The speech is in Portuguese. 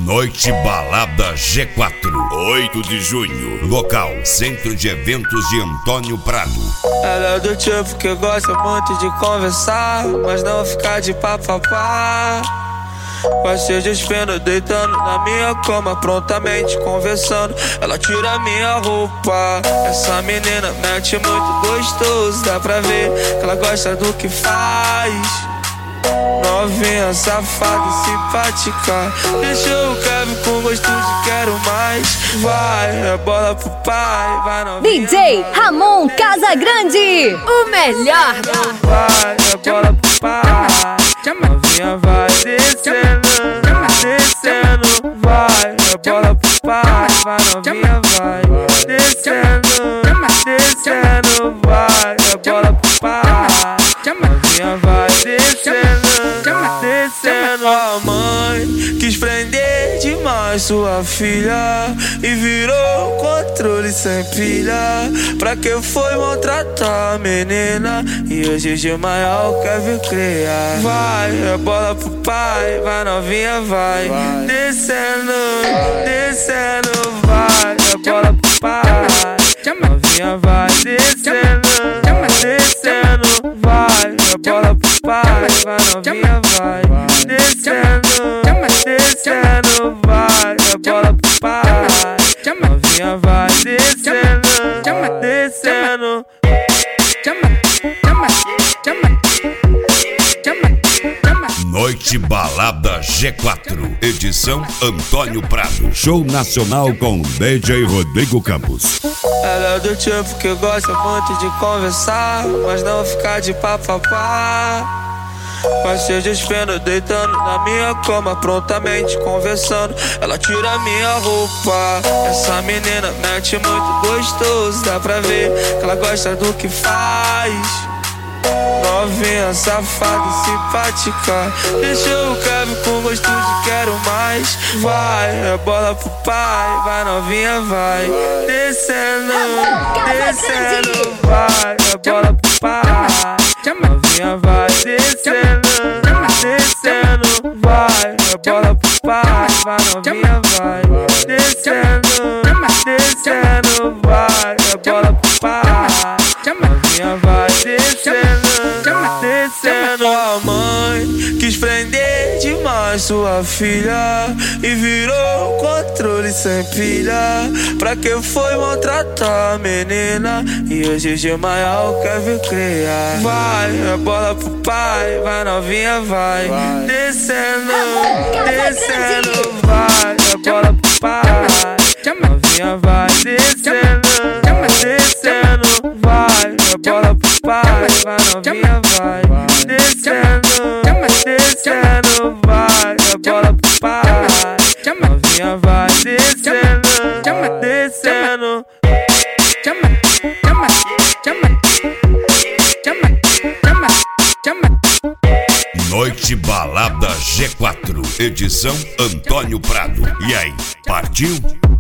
Noite Balada G4, 8 de junho. Local: Centro de Eventos de Antônio Prado. Ela é do tipo que gosta muito de conversar, mas não ficar de papapá. Vai ser despendo, deitando na minha cama, prontamente conversando. Ela tira minha roupa. Essa menina mete muito gostoso, dá pra ver que ela gosta do que faz. Novinha, safada e simpática, deixou o Kevin com gosto de quero mais. Vai, é bola pro pai, vai novinha. DJ Ramon Casagrande, o melhor. Vai, é bola pro pai, novinha vai descendo, descendo. Vai, é bola pro pai, vai novinha vai descendo, descendo. Vai, é bola pro pai, novinha vai descendo, descendo. A mãe quis prender demais sua filha e virou controle sem pilha. Pra que foi maltratar a menina? E hoje de maior quer vir criar. Vai, é bola pro pai, vai novinha vai descendo, descendo. Vai, é bola pro pai, novinha vai descendo, descendo. Vai, é bola pro pai, vai novinha vai descendo, descendo. Vai, é bola pro pai, novinha vai descendo, descendo. Noite Balada G4, edição Antônio Prado. Show nacional com DJ Rodrigo Campos. Ela é do tipo que gosta muito de conversar, mas não ficar de papapá. Vai ser despendo, deitando na minha cama, prontamente conversando. Ela tira minha roupa. Essa menina mete muito gostoso, dá pra ver que ela gosta do que faz. Novinha, safada e simpática, deixou o Kevin com gosto de quero mais. Vai, é bola pro pai, vai novinha vai descendo, descendo. Vai, é bola pro pai, novinha vai descendo, descendo. Vai, é bola pro pai, vai novinha vai descendo, descendo. Vai, é bola pro pai, novinha vai descendo, descendo. A mãe quis prender demais sua filha e virou controle sem pilha. Pra que foi maltratar a menina? E hoje de maior quer vir criar. Vai, é bola pro pai, vai novinha vai descendo, descendo. Vai, é bola pro pai, novinha vai descendo, descendo. Vai, é bola pro pai, vai novinha vai descendo, descendo. Vai, é bola pro pai, novinha vai descendo, descendo. Noite Balada G4, edição Antônio Prado. E aí, partiu?